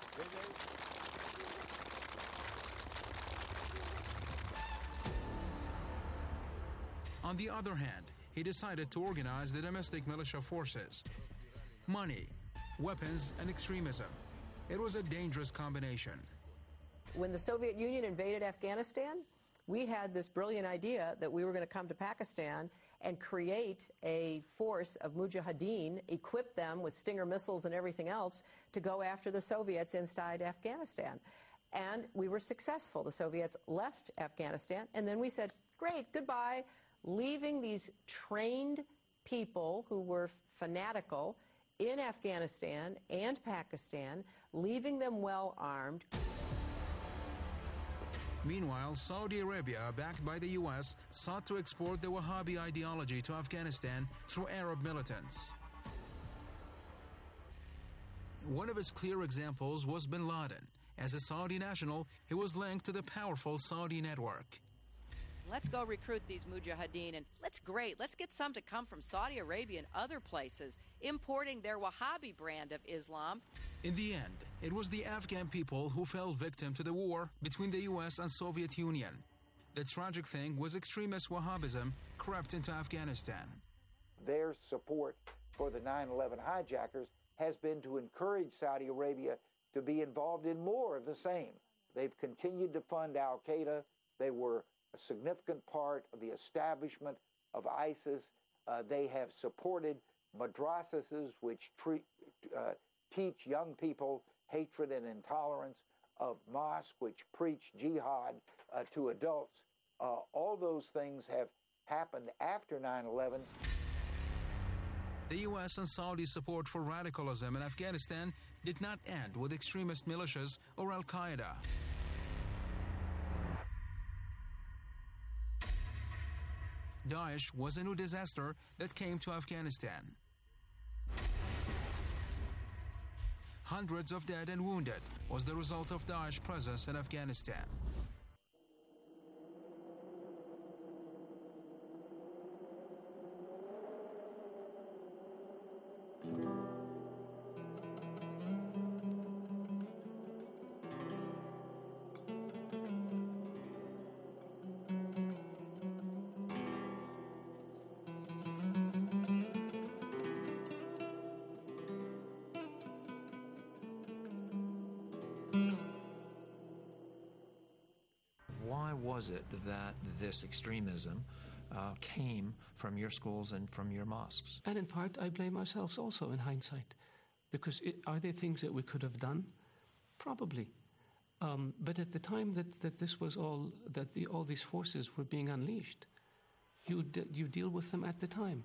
On the other hand, he decided to organize the domestic militia forces. Money, weapons, and extremism. It was a dangerous combination. When the Soviet Union invaded Afghanistan, we had this brilliant idea that we were going to come to Pakistan and create a force of mujahideen, equip them with Stinger missiles and everything else to go after the Soviets inside Afghanistan. And we were successful. The Soviets left Afghanistan, and then we said, great, goodbye, leaving these trained people who were fanatical in Afghanistan and Pakistan, leaving them well armed. Meanwhile, Saudi Arabia, backed by the U S, sought to export the Wahhabi ideology to Afghanistan through Arab militants. One of its clear examples was bin Laden. As a Saudi national, he was linked to the powerful Saudi network. Let's go recruit these mujahideen, and let's great. Let's get some to come from Saudi Arabia and other places, importing their Wahhabi brand of Islam. In the end, it was the Afghan people who fell victim to the war between the U S and Soviet Union. The tragic thing was extremist Wahhabism crept into Afghanistan. Their support for the nine eleven hijackers has been to encourage Saudi Arabia to be involved in more of the same. They've continued to fund al-Qaeda. They were a significant part of the establishment of ISIS. Uh, they have supported madrasas, which treat, uh, teach young people hatred and intolerance, of mosques, which preach jihad uh, to adults. Uh, all those things have happened after nine eleven. The U S and Saudi support for radicalism in Afghanistan did not end with extremist militias or al-Qaeda. Daesh was a new disaster that came to Afghanistan. Hundreds of dead and wounded was the result of Daesh presence in Afghanistan. Why was it that this extremism uh, came from your schools and from your mosques? And in part, I blame ourselves also in hindsight, because it, are there things that we could have done? Probably. Um, but at the time that, that this was all, that the, all these forces were being unleashed, you, de- you deal with them at the time.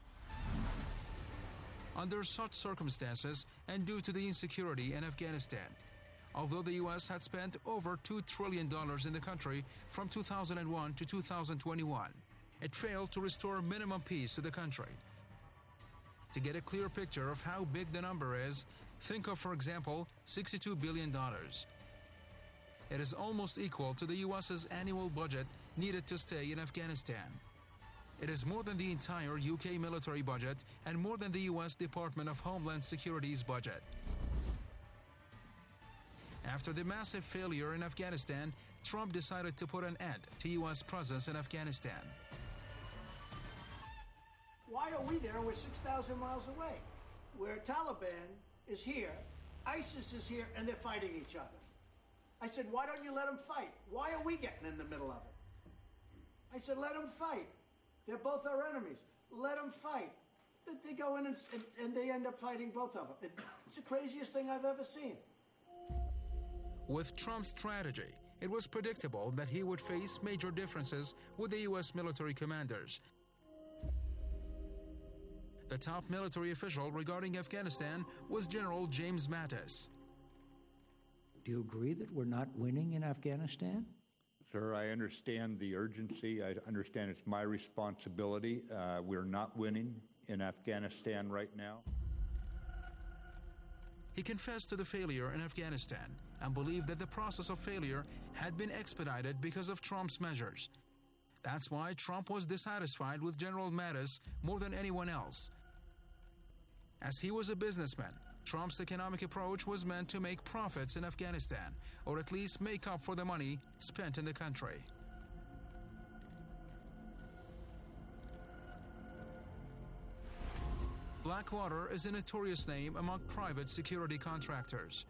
Under such circumstances, and due to the insecurity in Afghanistan, although the U S had spent over two trillion dollars in the country from two thousand one to two thousand twenty-one, it failed to restore minimum peace to the country. To get a clear picture of how big the number is, think of, for example, sixty-two billion dollars. It is almost equal to the U S's annual budget needed to stay in Afghanistan. It is more than the entire U K military budget and more than the U S Department of Homeland Security's budget. After the massive failure in Afghanistan, Trump decided to put an end to U S presence in Afghanistan. Why are we there and we're six thousand miles away? Where Taliban is here, ISIS is here, and they're fighting each other. I said, why don't you let them fight? Why are we getting in the middle of it? I said, let them fight. They're both our enemies. Let them fight. They go in and, and, and they end up fighting both of them. It, it's the craziest thing I've ever seen. With Trump's strategy, it was predictable that he would face major differences with the U S military commanders. The top military official regarding Afghanistan was General James Mattis. Do you agree that we're not winning in Afghanistan? Sir, I understand the urgency. I understand it's my responsibility. Uh, we're not winning in Afghanistan right now. He confessed to the failure in Afghanistan and believed that the process of failure had been expedited because of Trump's measures. That's why Trump was dissatisfied with General Mattis more than anyone else. As he was a businessman, Trump's economic approach was meant to make profits in Afghanistan, or at least make up for the money spent in the country. Blackwater is a notorious name among private security contractors.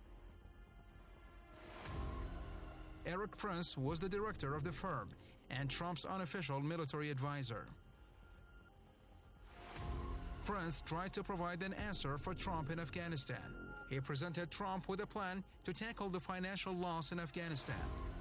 Erik Prince was the director of the firm and Trump's unofficial military advisor. Prince tried to provide an answer for Trump in Afghanistan. He presented Trump with a plan to tackle the financial loss in Afghanistan.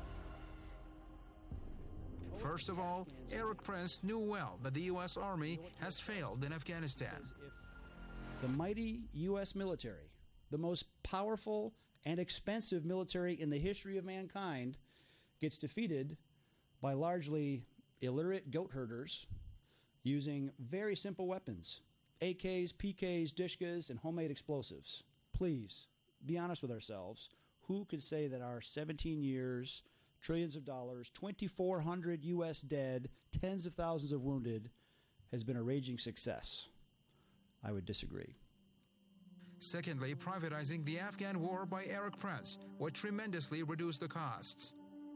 First of all, Erik Prince knew well that the U S Army has failed in Afghanistan. The mighty U S military, the most powerful and expensive military in the history of mankind, gets defeated by largely illiterate goat herders using very simple weapons. A Ks, P Ks, Dishkas, and homemade explosives. Please, be honest with ourselves. Who could say that our seventeen years, trillions of dollars, twenty-four hundred U S dead, tens of thousands of wounded, has been a raging success? I would disagree. Secondly, privatizing the Afghan war by Erik Prince would tremendously reduce the costs.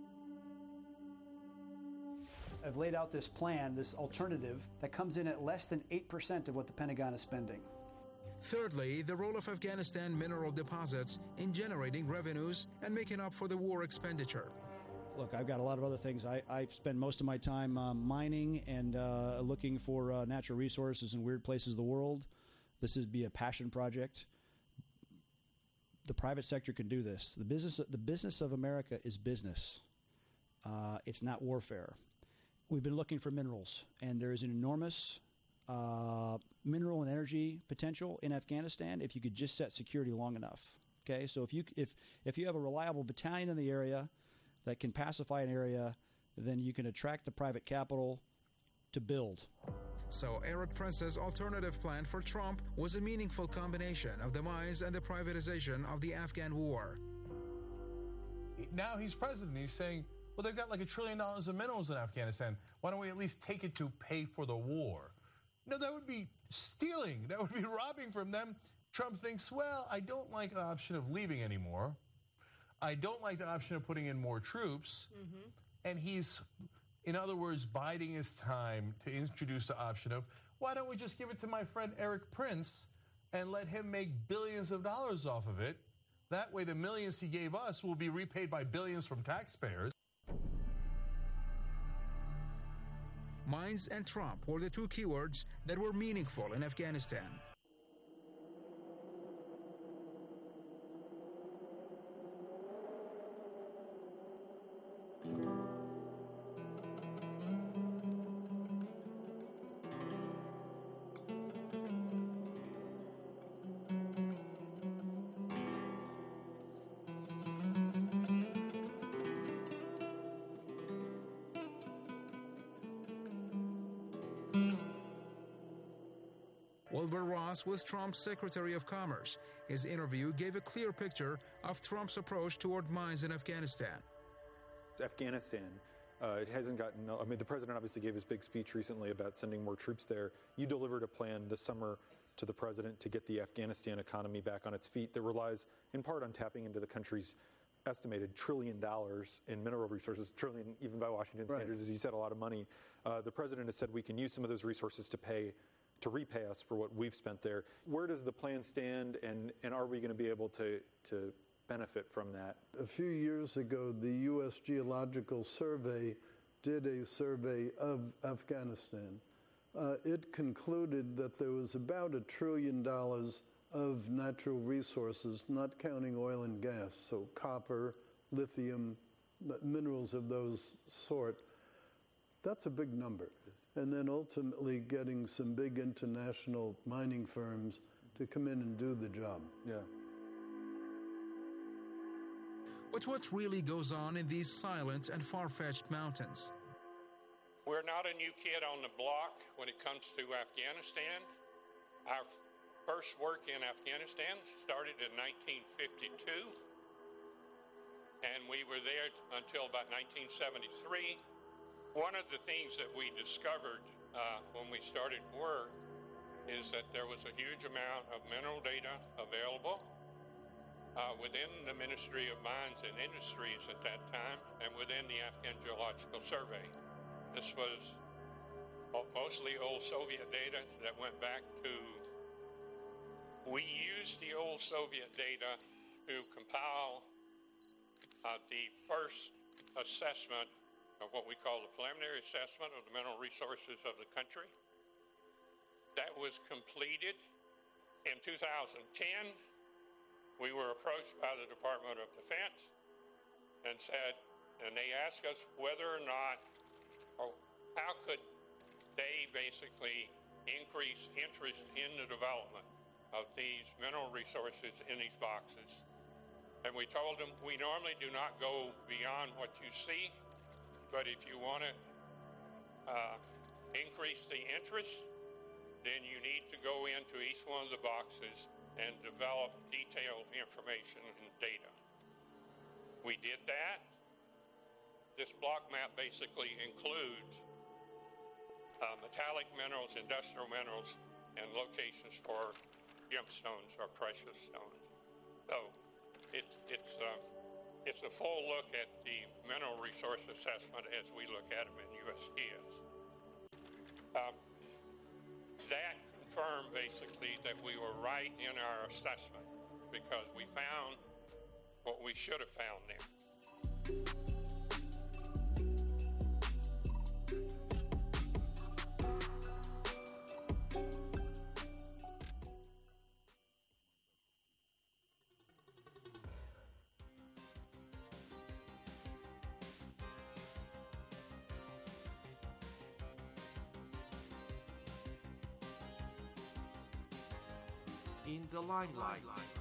I've laid out this plan, this alternative, that comes in at less than eight percent of what the Pentagon is spending. Thirdly, the role of Afghanistan mineral deposits in generating revenues and making up for the war expenditure. Look, I've got a lot of other things. I, I spend most of my time uh, mining and uh, looking for uh, natural resources in weird places of the world. This would be a passion project. The private sector can do this. The business, the business of America is business. Uh, it's not warfare. We've been looking for minerals, and there is an enormous uh, mineral and energy potential in Afghanistan if you could just set security long enough. Okay, so if you if if you have a reliable battalion in the area that can pacify an area, then you can attract the private capital to build. So Erik Prince's alternative plan for Trump was a meaningful combination of the mines and the privatization of the Afghan war. Now he's president. He's saying, well, they've got like a trillion dollars of minerals in Afghanistan. Why don't we at least take it to pay for the war? No, that would be stealing. That would be robbing from them. Trump thinks, well, I don't like the option of leaving anymore. I don't like the option of putting in more troops. Mm-hmm. And he's, in other words, biding his time to introduce the option of, why don't we just give it to my friend Erik Prince and let him make billions of dollars off of it? That way the millions he gave us will be repaid by billions from taxpayers. Mines and Trump were the two keywords that were meaningful in Afghanistan. Wilbur Ross was Trump's Secretary of Commerce. His interview gave a clear picture of Trump's approach toward mines in Afghanistan. Afghanistan Uh, it hasn't gotten, I mean, the president obviously gave his big speech recently about sending more troops there. You delivered a plan this summer to the president to get the Afghanistan economy back on its feet that relies in part on tapping into the country's estimated trillion dollars in mineral resources, trillion even by Washington Right. standards, as you said, a lot of money. Uh, the president has said we can use some of those resources to pay, to repay us for what we've spent there. Where does the plan stand, and, and are we going to be able to, to benefit from that? A few years ago, the U S Geological Survey did a survey of Afghanistan. Uh, it concluded that there was about a trillion dollars of natural resources, not counting oil and gas, so copper, lithium, minerals of those sort. That's a big number. And then ultimately getting some big international mining firms to come in and do the job. Yeah. But what really goes on in these silent and far-fetched mountains? We're not a new kid on the block when it comes to Afghanistan. Our first work in Afghanistan started in nineteen fifty-two, and we were there until about nineteen seventy-three. One of the things that we discovered uh, when we started work is that there was a huge amount of mineral data available uh, within the Ministry of Mines and Industries at that time and within the Afghan Geological Survey. This was mostly old Soviet data that went back to, we used the old Soviet data to compile uh, the first assessment of what we call the preliminary assessment of the mineral resources of the country. That was completed in two thousand ten. We were approached by the Department of Defense and said, and they asked us whether or not, or how could they basically increase interest in the development of these mineral resources in these boxes. And we told them, we normally do not go beyond what you see, but if you want to uh, increase the interest, then you need to go into each one of the boxes and develop detailed information and data. We did that. This block map basically includes uh, metallic minerals, industrial minerals, and locations for gemstones or precious stones. So it, it's, uh, it's a full look at the mineral resource assessment as we look at them in U S G S. Um, that confirmed basically that we were right in our assessment because we found what we should have found there. In the limelight.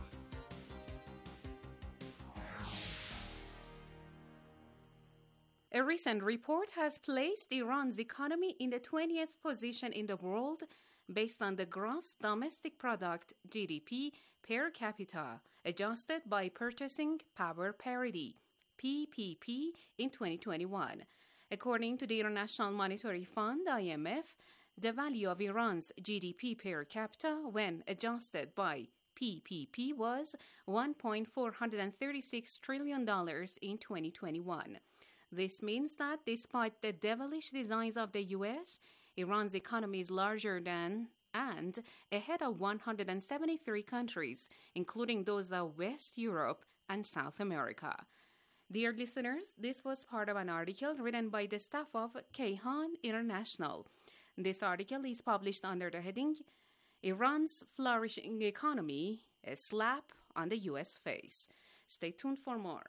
A recent report has placed Iran's economy in the twentieth position in the world based on the gross domestic product G D P per capita, adjusted by purchasing power parity P P P in twenty twenty-one. According to the International Monetary Fund I M F, the value of Iran's G D P per capita when adjusted by P P P was one point four three six trillion dollars in twenty twenty-one. This means that despite the devilish designs of the U S, Iran's economy is larger than and ahead of one hundred seventy-three countries, including those of West Europe and South America. Dear listeners, this was part of an article written by the staff of Kayhan International. This article is published under the heading, Iran's Flourishing Economy, a Slap on the U S Face. Stay tuned for more.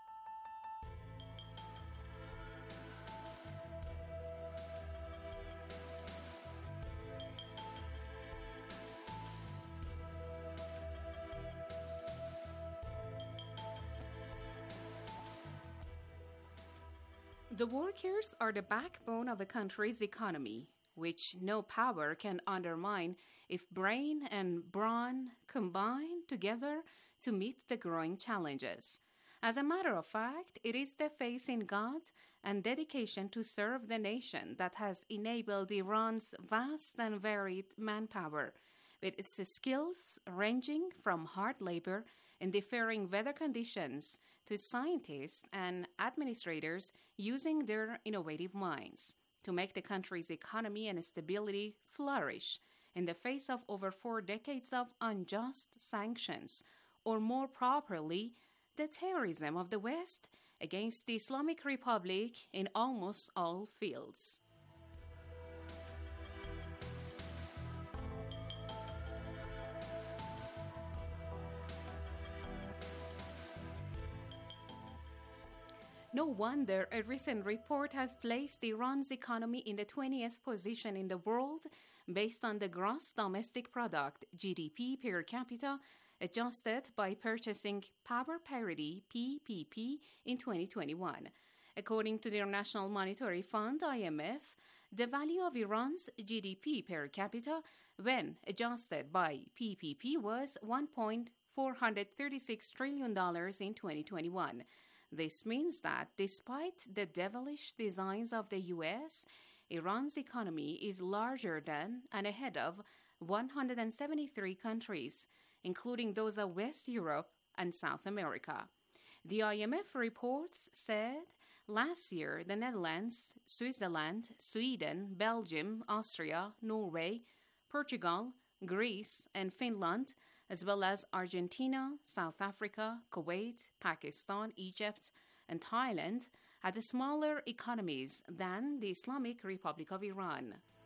The workers are the backbone of a country's economy, which no power can undermine if brain and brawn combine together to meet the growing challenges. As a matter of fact, it is the faith in God and dedication to serve the nation that has enabled Iran's vast and varied manpower, with its skills ranging from hard labor in differing weather conditions to scientists and administrators using their innovative minds to make the country's economy and stability flourish in the face of over four decades of unjust sanctions, or more properly, the terrorism of the West against the Islamic Republic in almost all fields. No wonder a recent report has placed Iran's economy in the twentieth position in the world based on the gross domestic product, G D P per capita, adjusted by purchasing power parity, P P P, in twenty twenty-one. According to the International Monetary Fund, I M F, the value of Iran's G D P per capita, when adjusted by P P P, was one point four three six trillion dollars in twenty twenty-one. This means that despite the devilish designs of the U S, Iran's economy is larger than and ahead of one hundred seventy-three countries, including those of West Europe and South America. The I M F reports said last year the Netherlands, Switzerland, Sweden, Belgium, Austria, Norway, Portugal, Greece, and Finland, as well as Argentina, South Africa, Kuwait, Pakistan, Egypt, and Thailand, had smaller economies than the Islamic Republic of Iran.